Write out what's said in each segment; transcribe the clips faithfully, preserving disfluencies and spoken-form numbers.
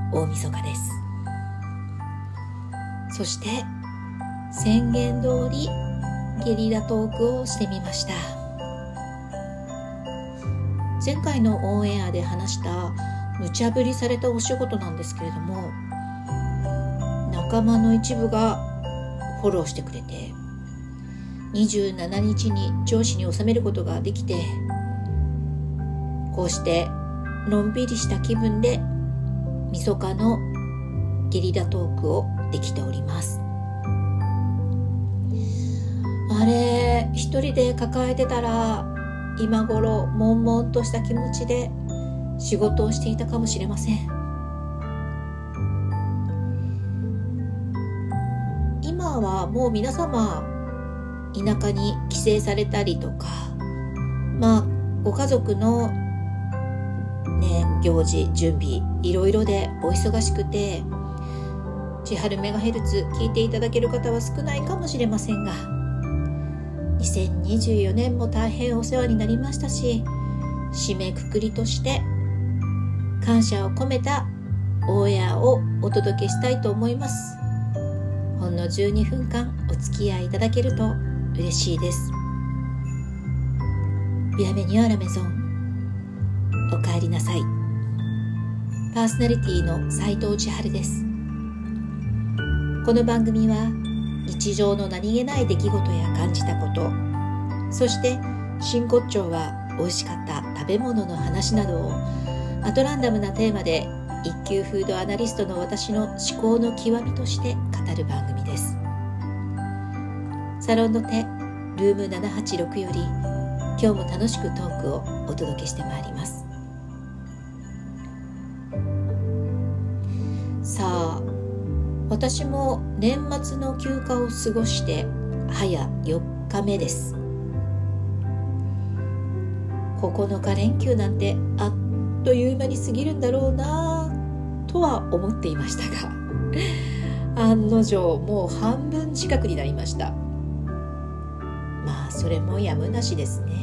大晦日です。そして宣言通りゲリラトークをしてみました。前回のオンエアで話した無茶ぶりされたお仕事なんですけれども、仲間の一部がフォローしてくれてにじゅうしちにちに上司に収めることができて、こうしてのんびりした気分で晦日のゲリラトークをできております。あれ、一人で抱えてたら今頃悶々とした気持ちで仕事をしていたかもしれません。今はもう皆様田舎に帰省されたりとか、まあご家族の年行事準備いろいろでお忙しくて、千春メガヘルツ聞いていただける方は少ないかもしれませんが、にせんにじゅうよねんも大変お世話になりましたし、締めくくりとして感謝を込めたオンエアをお届けしたいと思います。ほんのじゅうにふんかんお付き合いいただけると嬉しいです。ビアメニュアラメゾン、おかえりなさい。パーソナリティの斉藤千春です。この番組は日常の何気ない出来事や感じたこと、そして真骨頂は美味しかった食べ物の話などをアトランダムなテーマで一級フードアナリストの私の思考の極みとして語る番組です。サロンの手ルームななはちろくより今日も楽しくトークをお届けしてまいります。さあ、私も年末の休暇を過ごして早よっかめです。ここのか連休なんてあっという間に過ぎるんだろうなとは思っていましたが、案の定もう半分近くになりました。まあそれもやむなしですね。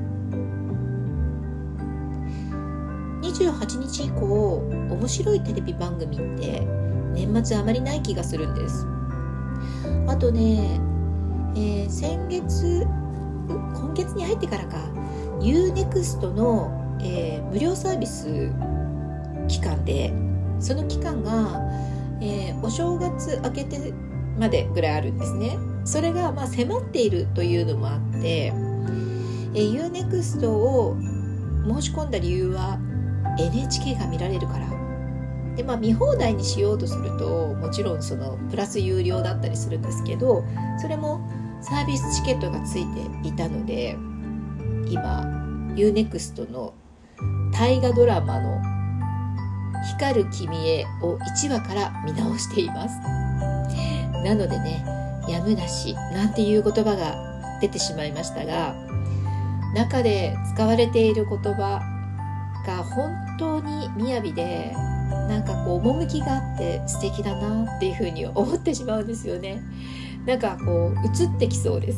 にじゅうはちにち以降面白いテレビ番組って年末あまりない気がするんです。あとね、えー、先月今月に入ってからか ユーネクスト の、えー、無料サービス期間で、その期間が、えー、お正月明けてまでぐらいあるんですね。それがまあ迫っているというのもあって、えー、ユーネクスト を申し込んだ理由は エヌエイチケー が見られるからで、まあ、見放題にしようとするともちろんそのプラス有料だったりするんですけど、それもサービスチケットがついていたので、今 ユーネクスト の大河ドラマの光る君へをいちわから見直しています。なのでね、やむなしなんていう言葉が出てしまいましたが、中で使われている言葉が本当に雅で、なんかこう趣があって素敵だなっていうふうに思ってしまうんですよね。なんかこう移ってきそうです。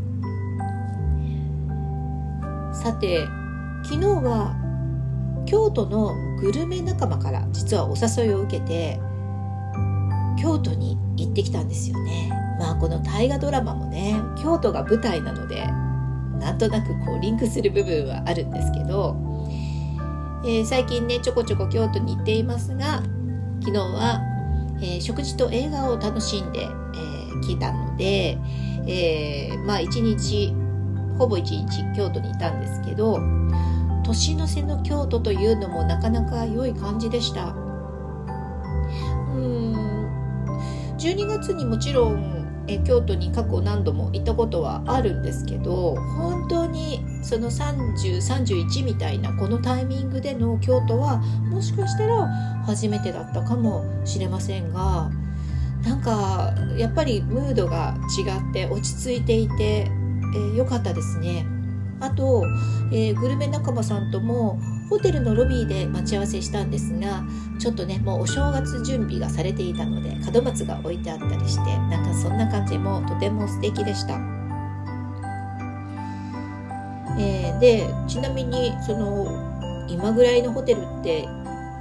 さて、昨日は京都のグルメ仲間から実はお誘いを受けて京都に行ってきたんですよね。まあこの大河ドラマもね、京都が舞台なのでなんとなくこうリンクする部分はあるんですけど、えー、最近ねちょこちょこ京都に行っていますが、昨日は、えー、食事と映画を楽しんで、えー、来たので、えー、まあ一日ほぼ一日京都にいたんですけど、年の瀬の京都というのもなかなか良い感じでした。うーんじゅうにがつにもちろんえ京都に過去何度も行ったことはあるんですけど、本当にそのさんじゅう、さんじゅういちみたいなこのタイミングでの京都はもしかしたら初めてだったかもしれませんが、なんかやっぱりムードが違って落ち着いていて、えー、よかったですね。あと、えー、グルメ仲間さんともホテルのロビーで待ち合わせしたんですが、ちょっとねもうお正月準備がされていたので門松が置いてあったりして、なんかそんな感じもとても素敵でした。えー、でちなみにその今ぐらいのホテルって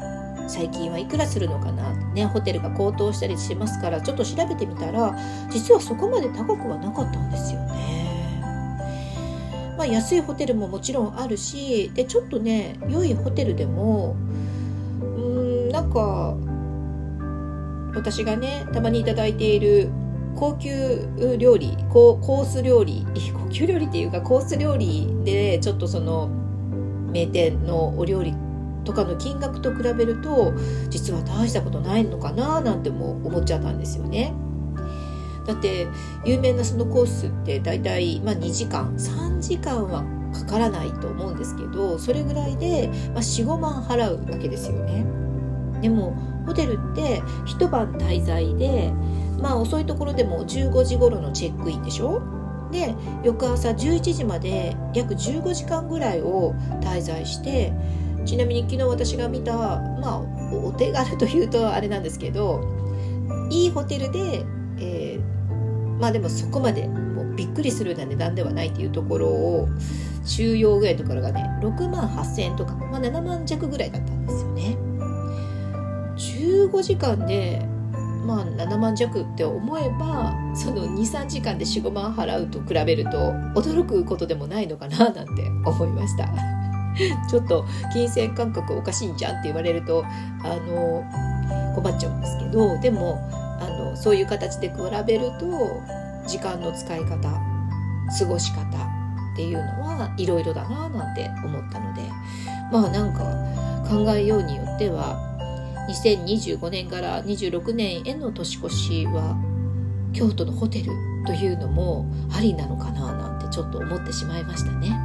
最近はいくらするのかな、ね、ホテルが高騰したりしますから、ちょっと調べてみたら実はそこまで高くはなかったんですよね。まあ、安いホテルももちろんあるし、でちょっとね良いホテルでもうーんなんか私がねたまにいただいている高級料理、コース料理、高級料理っていうかコース料理でちょっとその名店のお料理とかの金額と比べると実は大したことないのかななんても思っちゃったんですよね。だって有名なそのコースってだいたいまあにじかんさんじかんはかからないと思うんですけど、それぐらいでまあよん、ごまん払うわけですよね。でもホテルって一晩滞在で、まあ遅いところでもじゅうごじ頃のチェックインでしょ。で翌朝じゅういちじまで約じゅうごじかんぐらいを滞在して、ちなみに昨日私が見た、まあお手軽というとあれなんですけど、いいホテルで、えー、まあでもそこまでもうびっくりするような値段ではないっていうところを中央ぐらいのところがねろくまんはっせんえんとか、まあ、ななまん弱ぐらいだったんですよね。じゅうごじかんでまあななまん弱って思えば、そのに、さんじかんでよん、ごまん払うと比べると驚くことでもないのかななんて思いました。ちょっと金銭感覚おかしいんじゃんって言われるとあの困っちゃうんですけど、でもあのそういう形で比べると時間の使い方、過ごし方っていうのはいろいろだななんて思ったので、まあなんか考えようによってはにせんにじゅうごねんからにじゅうろくねんへの年越しは京都のホテルというのもありなのかななんてちょっと思ってしまいましたね。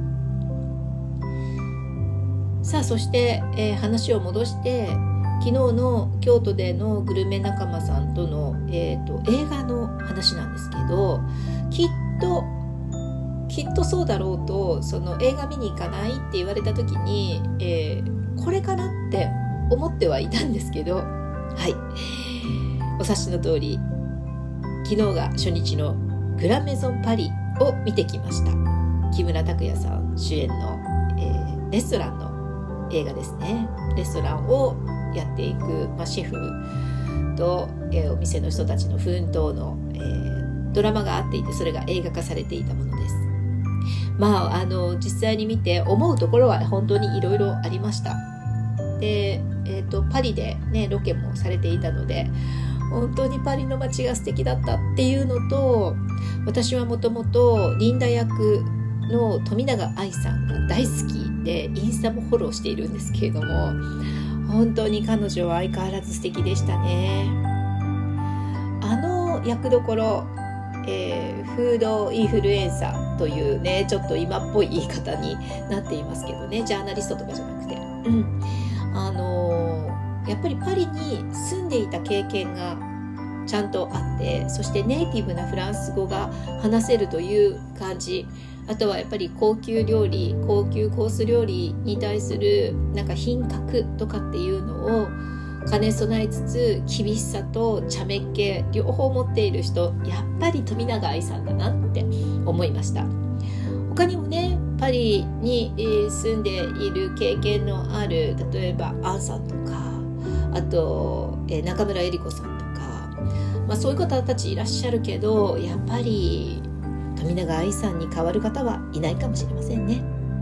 さあそして、えー、話を戻して昨日の京都でのグルメ仲間さんとの、えーと、映画の話なんですけど、きっときっとそうだろうと、その映画見に行かないって言われた時に、えー、これかなって思ってはいたんですけど、はいお察しの通り昨日が初日のグラメゾンパリを見てきました。木村拓哉さん主演の、えー、レストランの映画ですね。レストランをやっていく、まあ、シェフと、えー、お店の人たちの奮闘の、えー、ドラマがあっていて、それが映画化されていたものです。まああの実際に見て思うところは本当にいろいろありました。で、えーと、パリで、ね、ロケもされていたので本当にパリの街が素敵だったっていうのと、私はもともとリンダ役の富永愛さんが大好きでインスタもフォローしているんですけれども、本当に彼女は相変わらず素敵でしたね。あの役どころ、えー、フードインフルエンサーというねちょっと今っぽい言い方になっていますけどね、ジャーナリストとかじゃなくて、うん、あのー、やっぱりパリに住んでいた経験がちゃんとあって、そしてネイティブなフランス語が話せるという感じ、あとはやっぱり高級料理、高級コース料理に対するなんか品格とかっていうのを兼ね備えつつ、厳しさと茶目っ気両方持っている人、やっぱり富永愛さんだなって思いました。他にもねパリに住んでいる経験のある、例えばアンさんとか、あと中村江里子さんとか、まあ、そういう方たちいらっしゃるけど、やっぱり富永愛さんに代わる方はいないかもしれませんね。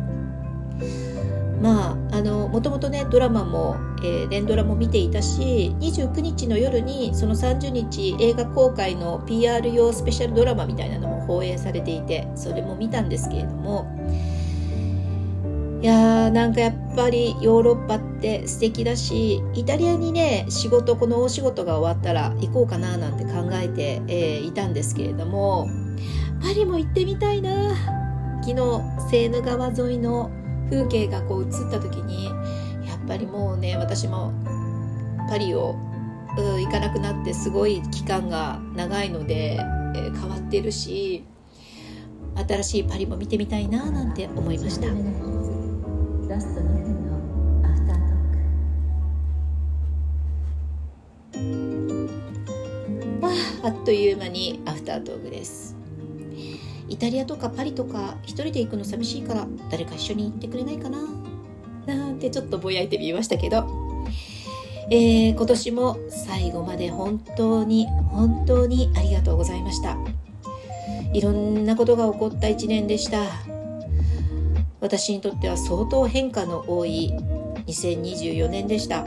まああのもともとねドラマも、えー、連ドラも見ていたし、にじゅうくにちの夜にそのさんじゅうにち映画公開の ピーアール 用スペシャルドラマみたいなのも放映されていて、それも見たんですけれども、いやーなんかやっぱりヨーロッパって素敵だし、イタリアにね仕事このお仕事が終わったら行こうかななんて考えて、えー、いたんですけれども、パリも行ってみたいな。昨日セーヌ川沿いの風景がこう映った時に、やっぱりもうね私もパリを行かなくなってすごい期間が長いので、えー、変わってるし、新しいパリも見てみたいななんて思いました。ラストにふんのアフタートーク。あ, あっという間にアフタートークです。イタリアとかパリとか一人で行くの寂しいから誰か一緒に行ってくれないかななんてちょっとぼやいてみましたけど、 えー、今年も最後まで本当に本当にありがとうございました。いろんなことが起こった一年でした。私にとっては相当変化の多いにせんにじゅうよねんでした。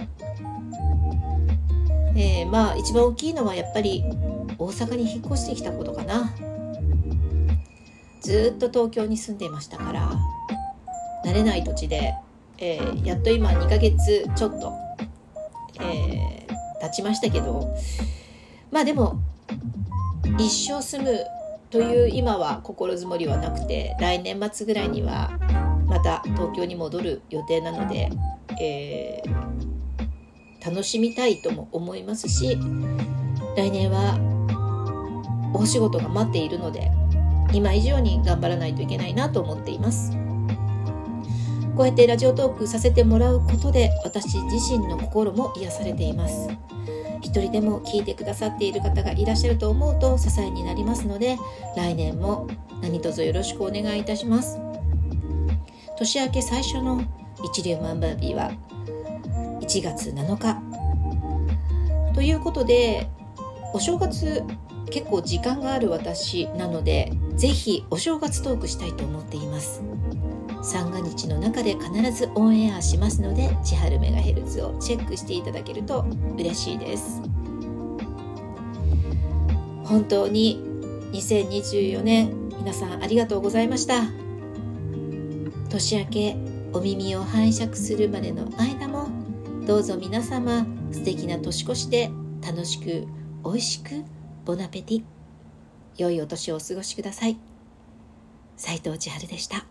えー、まあ一番大きいのはやっぱり大阪に引っ越してきたことかな。ずっと東京に住んでいましたから、慣れない土地で、えー、やっと今にかげつちょっと、えー、経ちましたけど、まあでも一生住むという今は心づもりはなくて、来年末ぐらいにはまた東京に戻る予定なので、えー、楽しみたいとも思いますし、来年は大仕事が待っているので、今以上に頑張らないといけないなと思っています。こうやってラジオトークさせてもらうことで、私自身の心も癒されています。一人でも聞いてくださっている方がいらっしゃると思うと支えになりますので、来年も何卒よろしくお願いいたします。年明け最初の一粒万倍日はいちがつなのかということで、お正月結構時間がある私なので、ぜひお正月トークしたいと思っています。三が日の中で必ずオンエアしますので、千春メガヘルツをチェックしていただけると嬉しいです。本当ににせんにじゅうよねん、皆さんありがとうございました。年明けお耳を拝借するまでの間も、どうぞ皆様素敵な年越しで楽しく美味しくボナペティ、良いお年をお過ごしください。斉藤千春でした。